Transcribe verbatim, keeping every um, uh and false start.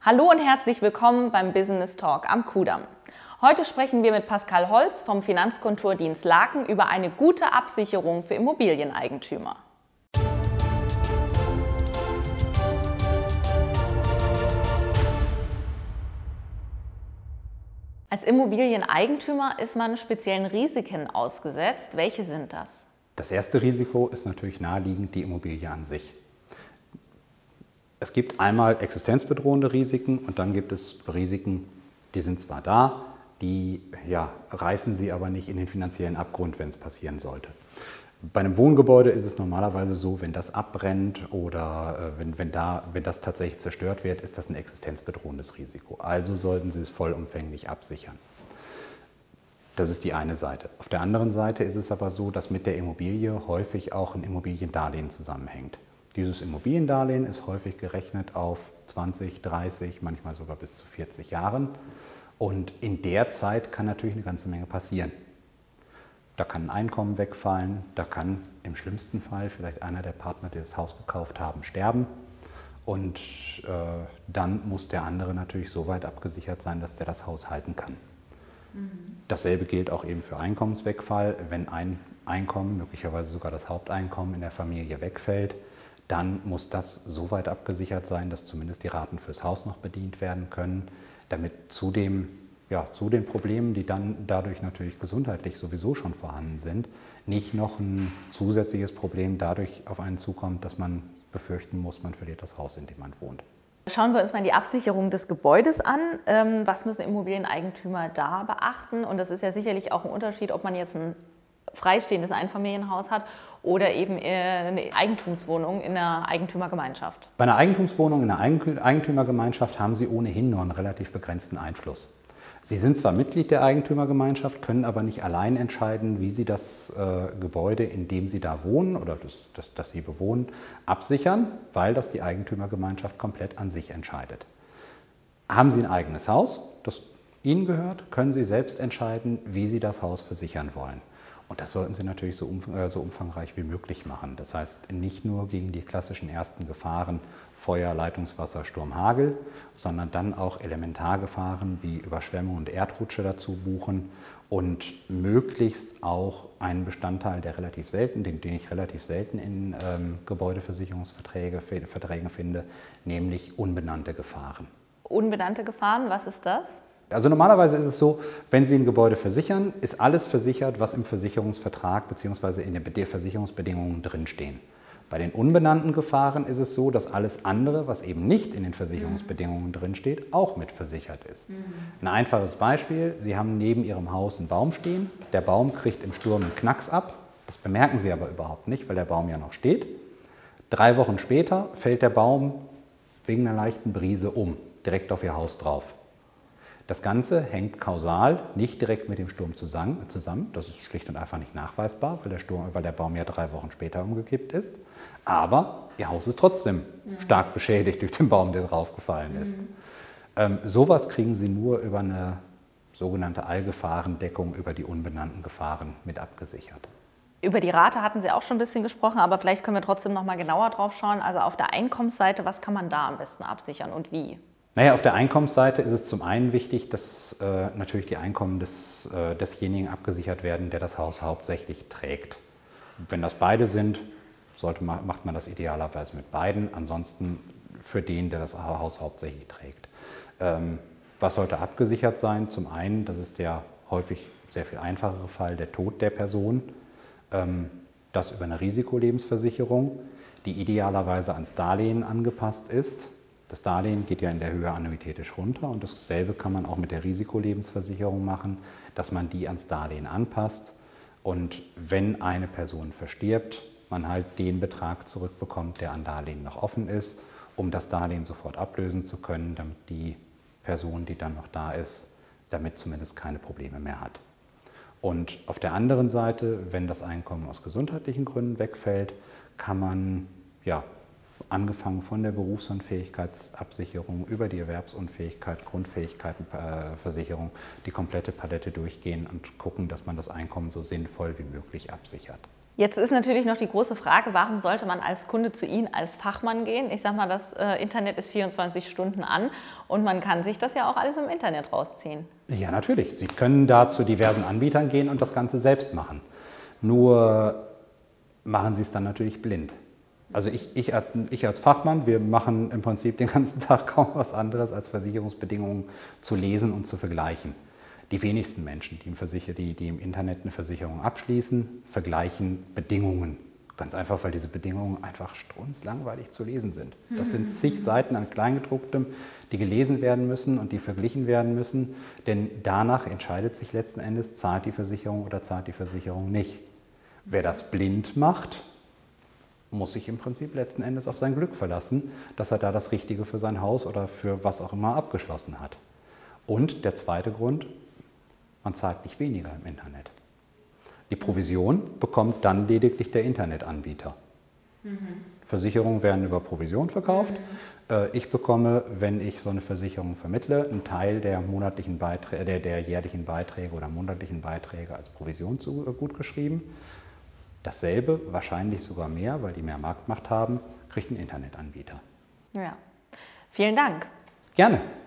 Hallo und herzlich willkommen beim Business Talk am Kudamm. Heute sprechen wir mit Pascal Holz vom Finanzkontordienst Laken über eine gute Absicherung für Immobilieneigentümer. Als Immobilieneigentümer ist man speziellen Risiken ausgesetzt. Welche sind das? Das erste Risiko ist natürlich naheliegend die Immobilie an sich. Es gibt einmal existenzbedrohende Risiken und dann gibt es Risiken, die sind zwar da, die ja, reißen sie aber nicht in den finanziellen Abgrund, wenn es passieren sollte. Bei einem Wohngebäude ist es normalerweise so, wenn das abbrennt oder äh, wenn, wenn, da, wenn das tatsächlich zerstört wird, ist das ein existenzbedrohendes Risiko. Also sollten Sie es vollumfänglich absichern. Das ist die eine Seite. Auf der anderen Seite ist es aber so, dass mit der Immobilie häufig auch ein Immobiliendarlehen zusammenhängt. Dieses Immobiliendarlehen ist häufig gerechnet auf zwanzig, dreißig, manchmal sogar bis zu vierzig Jahren. Und in der Zeit kann natürlich eine ganze Menge passieren. Da kann ein Einkommen wegfallen, da kann im schlimmsten Fall vielleicht einer der Partner, die das Haus gekauft haben, sterben. Und äh, dann muss der andere natürlich so weit abgesichert sein, dass der das Haus halten kann. Mhm. Dasselbe gilt auch eben für Einkommenswegfall. Wenn ein Einkommen, möglicherweise sogar das Haupteinkommen in der Familie wegfällt, dann muss das so weit abgesichert sein, dass zumindest die Raten fürs Haus noch bedient werden können, damit zudem, ja, zu den Problemen, die dann dadurch natürlich gesundheitlich sowieso schon vorhanden sind, nicht noch ein zusätzliches Problem dadurch auf einen zukommt, dass man befürchten muss, man verliert das Haus, in dem man wohnt. Schauen wir uns mal die Absicherung des Gebäudes an. Was müssen Immobilieneigentümer da beachten? Und das ist ja sicherlich auch ein Unterschied, ob man jetzt ein freistehendes Einfamilienhaus hat oder eben eine Eigentumswohnung in einer Eigentümergemeinschaft. Bei einer Eigentumswohnung in einer Eigentümergemeinschaft haben Sie ohnehin nur einen relativ begrenzten Einfluss. Sie sind zwar Mitglied der Eigentümergemeinschaft, können aber nicht allein entscheiden, wie Sie das äh, Gebäude, in dem Sie da wohnen oder das, das, das Sie bewohnen, absichern, weil das die Eigentümergemeinschaft komplett an sich entscheidet. Haben Sie ein eigenes Haus, das Ihnen gehört, können Sie selbst entscheiden, wie Sie das Haus versichern wollen. Und das sollten Sie natürlich so, um, äh, so umfangreich wie möglich machen. Das heißt, nicht nur gegen die klassischen ersten Gefahren Feuer, Leitungswasser, Sturm, Hagel, sondern dann auch Elementargefahren wie Überschwemmung und Erdrutsche dazu buchen und möglichst auch einen Bestandteil, der relativ selten, den, den ich relativ selten in ähm, Gebäudeversicherungsverträgen Verträgen finde, nämlich unbenannte Gefahren. Unbenannte Gefahren, was ist das? Also normalerweise ist es so, wenn Sie ein Gebäude versichern, ist alles versichert, was im Versicherungsvertrag bzw. in den Versicherungsbedingungen drinstehen. Bei den unbenannten Gefahren ist es so, dass alles andere, was eben nicht in den Versicherungsbedingungen drinsteht, auch mit versichert ist. Mhm. Ein einfaches Beispiel, Sie haben neben Ihrem Haus einen Baum stehen, der Baum kriegt im Sturm einen Knacks ab, das bemerken Sie aber überhaupt nicht, weil der Baum ja noch steht. Drei Wochen später fällt der Baum wegen einer leichten Brise um, direkt auf Ihr Haus drauf. Das Ganze hängt kausal nicht direkt mit dem Sturm zusammen, das ist schlicht und einfach nicht nachweisbar, weil der, Sturm, weil der Baum ja drei Wochen später umgekippt ist. Aber Ihr Haus ist trotzdem mhm. stark beschädigt durch den Baum, der draufgefallen ist. Mhm. Ähm, sowas kriegen Sie nur über eine sogenannte Allgefahrendeckung, über die unbenannten Gefahren mit abgesichert. Über die Rate hatten Sie auch schon ein bisschen gesprochen, aber vielleicht können wir trotzdem noch mal genauer drauf schauen. Also auf der Einkommensseite, was kann man da am besten absichern und wie? Naja, auf der Einkommensseite ist es zum einen wichtig, dass äh, natürlich die Einkommen des, äh, desjenigen abgesichert werden, der das Haus hauptsächlich trägt. Wenn das beide sind, sollte man, macht man das idealerweise mit beiden, ansonsten für den, der das Haus hauptsächlich trägt. Ähm, was sollte abgesichert sein? Zum einen, das ist der häufig sehr viel einfachere Fall, der Tod der Person. Ähm, das über eine Risikolebensversicherung, die idealerweise ans Darlehen angepasst ist. Das Darlehen geht ja in der Höhe annuitätisch runter und dasselbe kann man auch mit der Risikolebensversicherung machen, dass man die ans Darlehen anpasst und wenn eine Person verstirbt, man halt den Betrag zurückbekommt, der an Darlehen noch offen ist, um das Darlehen sofort ablösen zu können, damit die Person, die dann noch da ist, damit zumindest keine Probleme mehr hat. Und auf der anderen Seite, wenn das Einkommen aus gesundheitlichen Gründen wegfällt, kann man ja, angefangen von der Berufsunfähigkeitsabsicherung über die Erwerbsunfähigkeit, Grundfähigkeitenversicherung, die komplette Palette durchgehen und gucken, dass man das Einkommen so sinnvoll wie möglich absichert. Jetzt ist natürlich noch die große Frage, warum sollte man als Kunde zu Ihnen als Fachmann gehen? Ich sage mal, das äh, Internet ist vierundzwanzig Stunden an und man kann sich das ja auch alles im Internet rausziehen. Ja, natürlich. Sie können da zu diversen Anbietern gehen und das Ganze selbst machen. Nur machen Sie es dann natürlich blind. Also ich, ich, ich als Fachmann, wir machen im Prinzip den ganzen Tag kaum was anderes, als Versicherungsbedingungen zu lesen und zu vergleichen. Die wenigsten Menschen, die im, Versicher die, die im Internet eine Versicherung abschließen, vergleichen Bedingungen. Ganz einfach, weil diese Bedingungen einfach strunzlangweilig zu lesen sind. Das sind zig Seiten an Kleingedrucktem, die gelesen werden müssen und die verglichen werden müssen. Denn danach entscheidet sich letzten Endes, zahlt die Versicherung oder zahlt die Versicherung nicht. Wer das blind macht, muss sich im Prinzip letzten Endes auf sein Glück verlassen, dass er da das Richtige für sein Haus oder für was auch immer abgeschlossen hat. Und der zweite Grund, man zahlt nicht weniger im Internet. Die Provision bekommt dann lediglich der Internetanbieter. Mhm. Versicherungen werden über Provision verkauft. Mhm. Ich bekomme, wenn ich so eine Versicherung vermittle, einen Teil der monatlichen Beiträge, der, der jährlichen Beiträge oder monatlichen Beiträge als Provision zu, gut geschrieben. Dasselbe, wahrscheinlich sogar mehr, weil die mehr Marktmacht haben, kriegt ein Internetanbieter. Ja. Vielen Dank. Gerne.